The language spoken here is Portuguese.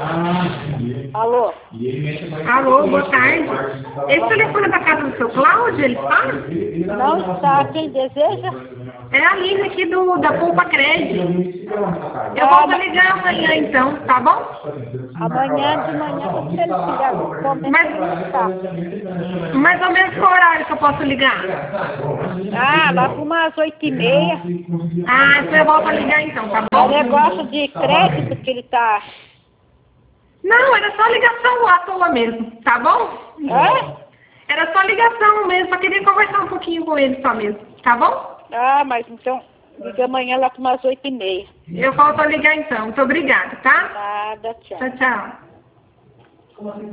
Alô? Alô, boa tarde. Esse telefone é da casa do seu Cláudio, ele fala? Não está. Quem deseja? É a Lívia aqui da Poupa Crédito. Eu volto a ligar amanhã então, tá bom? Amanhã de manhã você liga. Mais ou menos qual horário que eu posso ligar? Lá por umas 8h30. Então eu volto a ligar então, tá É bom? negócio de crédito que ele tá. Não, era só ligação à toa mesmo, tá bom? Era só ligação mesmo, só queria conversar um pouquinho com ele só mesmo, tá bom? Mas então liga amanhã lá por umas 8h30. Eu volto a ligar então, muito obrigada, tá? Nada, tchau. Tchau, tchau.